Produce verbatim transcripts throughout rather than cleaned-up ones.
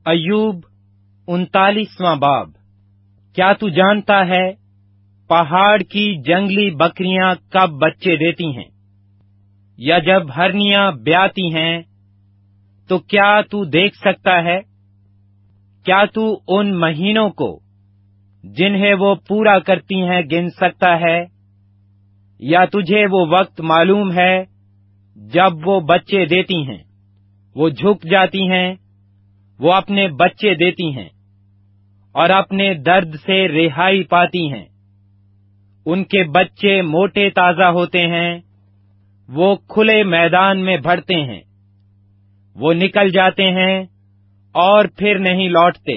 ایوب انتالیسواں باب۔ کیا تو جانتا ہے پہاڑ کی جنگلی بکریاں کب بچے دیتی ہیں، یا جب ہرنیاں بیاتی ہیں تو کیا تو دیکھ سکتا ہے؟ کیا تو ان مہینوں کو جنہیں وہ پورا کرتی ہیں گن سکتا ہے؟ یا تجھے وہ وقت معلوم ہے جب وہ بچے دیتی ہیں؟ وہ جھک جاتی ہیں، وہ اپنے بچے دیتی ہیں اور اپنے درد سے رہائی پاتی ہیں۔ ان کے بچے موٹے تازہ ہوتے ہیں، وہ کھلے میدان میں بڑھتے ہیں، وہ نکل جاتے ہیں اور پھر نہیں لوٹتے۔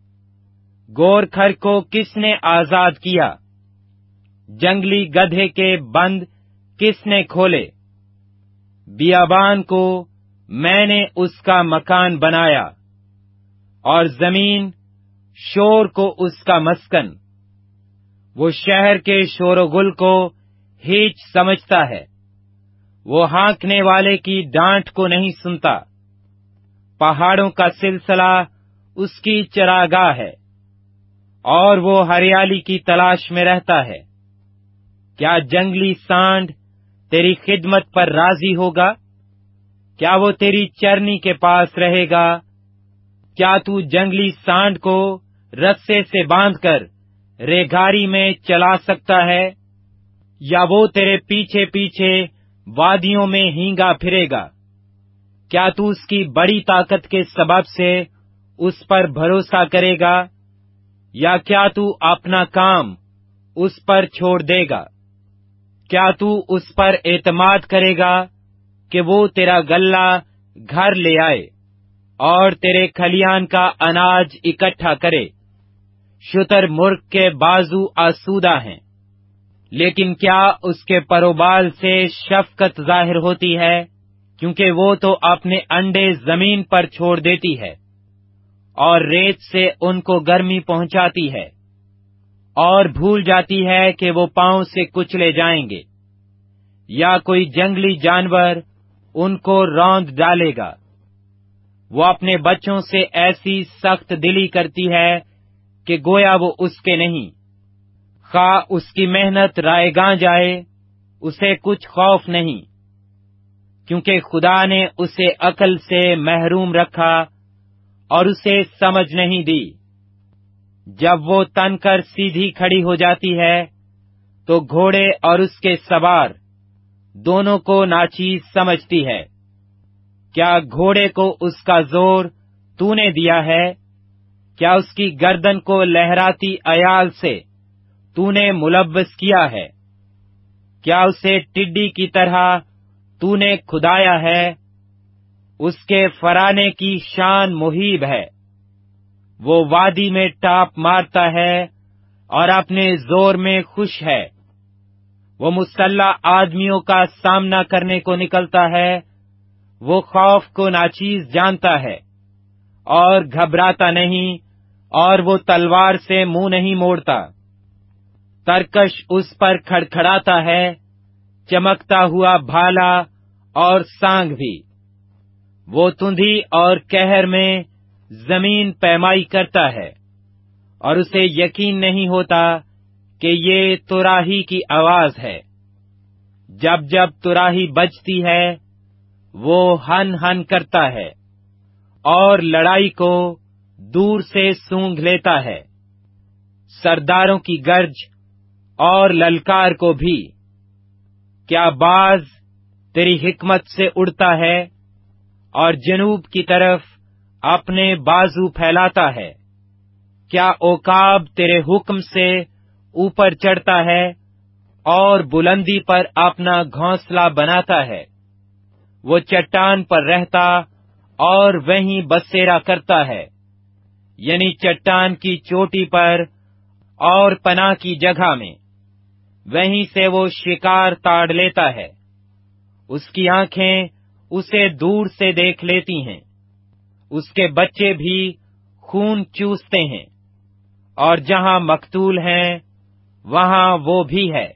گور کھر کو کس نے آزاد کیا؟ جنگلی گدھے کے بند کس نے کھولے؟ بیابان کو میں نے اس کا مکان بنایا، اور زمین شور کو اس کا مسکن۔ وہ شہر کے شور و گل کو ہیچ سمجھتا ہے، وہ ہانکنے والے کی ڈانٹ کو نہیں سنتا۔ پہاڑوں کا سلسلہ اس کی چراگاہ ہے، اور وہ ہریالی کی تلاش میں رہتا ہے۔ کیا جنگلی سانڈ تیری خدمت پر راضی ہوگا؟ کیا وہ تیری چرنی کے پاس رہے گا؟ کیا تو جنگلی سانڈ کو رسے سے باندھ کر ریگاری میں چلا سکتا ہے؟ یا وہ تیرے پیچھے پیچھے وادیوں میں ہینگا پھرے گا؟ کیا تو اس کی بڑی طاقت کے سبب سے اس پر بھروسہ کرے گا، یا کیا تو اپنا کام اس پر چھوڑ دے گا؟ کیا تو اس پر اعتماد کرے گا کہ وہ تیرا غلہ گھر لے آئے اور تیرے کھلیان کا اناج اکٹھا کرے؟ شتر مرغ کے بازو آسودہ ہیں، لیکن کیا اس کے پروبال سے شفقت ظاہر ہوتی ہے؟ کیونکہ وہ تو اپنے انڈے زمین پر چھوڑ دیتی ہے اور ریت سے ان کو گرمی پہنچاتی ہے، اور بھول جاتی ہے کہ وہ پاؤں سے کچلے جائیں گے، یا کوئی جنگلی جانور ان کو روند ڈالے گا۔ وہ اپنے بچوں سے ایسی سخت دلی کرتی ہے کہ گویا وہ اس کے نہیں۔ خواہ اس کی محنت رائے گاں جائے، اسے کچھ خوف نہیں، کیونکہ خدا نے اسے عقل سے محروم رکھا اور اسے سمجھ نہیں دی۔ جب وہ تن کر سیدھی کھڑی ہو جاتی ہے تو گھوڑے اور اس کے سوار دونوں کو ناچیز سمجھتی ہے۔ کیا گھوڑے کو اس کا زور تو نے دیا ہے؟ کیا اس کی گردن کو لہراتی ایال سے تو نے ملوث کیا ہے؟ کیا اسے ٹڈی کی طرح تو نے کھدایا ہے؟ اس کے فرانے کی شان مہیب ہے، وہ وادی میں ٹاپ مارتا ہے اور اپنے زور میں خوش ہے۔ وہ مسلح آدمیوں کا سامنا کرنے کو نکلتا ہے، وہ خوف کو ناچیز جانتا ہے اور گھبراتا نہیں، اور وہ تلوار سے منہ نہیں موڑتا۔ ترکش اس پر کھڑکھڑاتا ہے، چمکتا ہوا بھالا اور سانگ بھی۔ وہ تندھی اور قہر میں زمین پیمائی کرتا ہے، اور اسے یقین نہیں ہوتا کہ یہ تراہی کی آواز ہے۔ جب جب تراہی بجتی ہے وہ ہن ہن کرتا ہے، اور لڑائی کو دور سے سونگھ لیتا ہے، سرداروں کی گرج اور للکار کو بھی۔ کیا باز تیری حکمت سے اڑتا ہے اور جنوب کی طرف اپنے بازو پھیلاتا ہے؟ کیا عقاب تیرے حکم سے اوپر چڑھتا ہے اور بلندی پر اپنا گھونسلہ بناتا ہے؟ وہ چٹان پر رہتا اور وہیں بسیرا کرتا ہے، یعنی چٹان کی چوٹی پر اور پناہ کی جگہ میں، وہیں سے وہ شکار تاڑ لیتا ہے۔ اس کی آنکھیں اسے دور سے دیکھ لیتی ہیں، اس کے بچے بھی خون چوستے ہیں، اور جہاں مقتول ہیں وہاں وہ بھی ہے۔